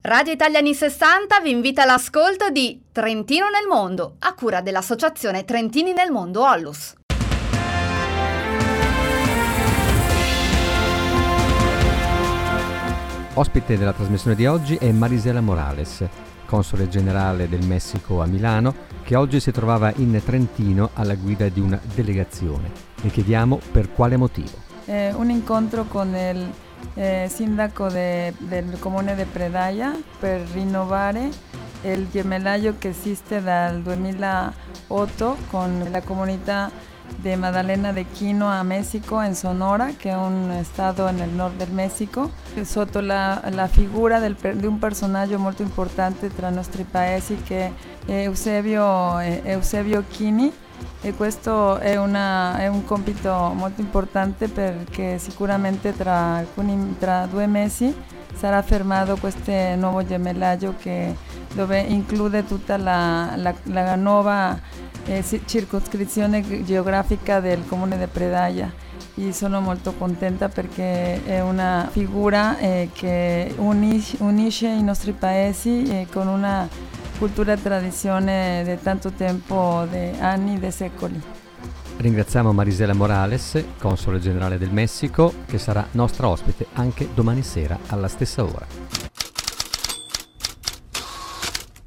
Radio Italiani 60 vi invita all'ascolto di Trentino nel Mondo, a cura dell'Associazione Trentini nel Mondo Onlus. Ospite della trasmissione di oggi è Marisela Morales, console generale del Messico a Milano, che oggi si trovava in Trentino alla guida di una delegazione. Le chiediamo per quale motivo. Un incontro con il sindaco del comune di Predaya per rinnovare il gemellaio che esiste dal 2008 con la comunità de Magdalena de Quino a México en Sonora, che è un stato nel nord del Messico, sotto la figura di un personaggio molto importante tra i nostri paesi che è Eusebio Chini, e questo è un compito molto importante perché sicuramente tra 2 mesi sarà fermato questo nuovo gemellaio dove include tutta la nuova circoscrizione geografica del comune di Predaya, e sono molto contenta perché è una figura che unisce i nostri paesi con una cultura e tradizione di tanto tempo, di anni, di secoli. Ringraziamo Marisela Morales, console generale del Messico, che sarà nostra ospite anche domani sera alla stessa ora.